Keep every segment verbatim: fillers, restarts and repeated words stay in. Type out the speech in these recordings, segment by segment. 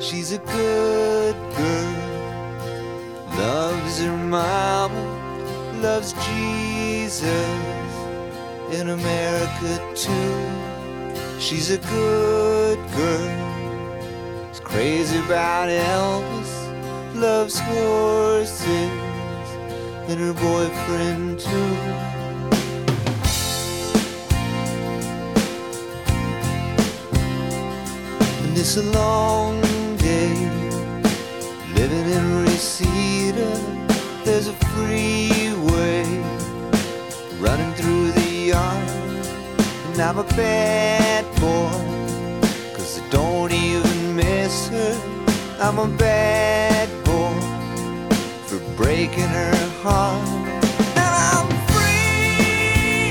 She's a good girl, loves her mama, loves Jesus, in America too. She's a good girl, is crazy about Elvis, loves horses, and her boyfriend too. And it's a long day living in Reseda. There's a freeway running through the yard, and I'm a bad boy, 'cause I don't even miss her. I'm a bad boy for breaking her heart. And I'm free,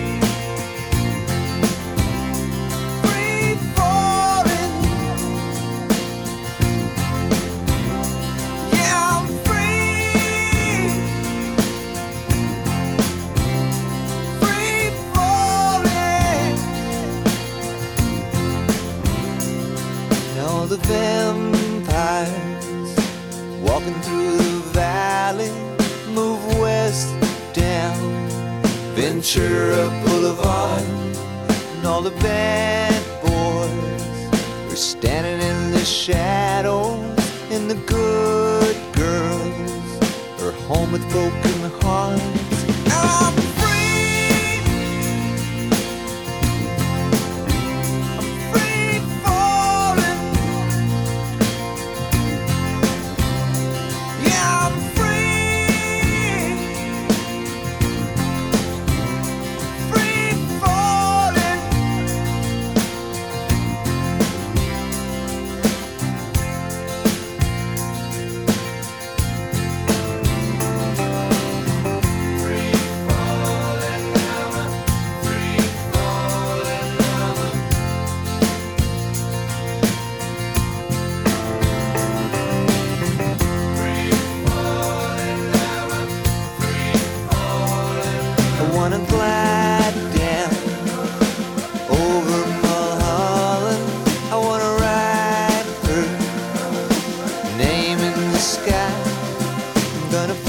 free falling. Yeah, I'm free, free falling. And all the vampires walking through the valley move west down Ventura Boulevard, and all the bad boys are standing in the shadows, and the good girls are home with broken hearts. I'm free, I'm free falling. Yeah, I'm free, free falling. Free falling now, free falling now. Free falling now, free falling. I wanna glide down over Mulholland. I wanna write her name in the sky. I'm gonna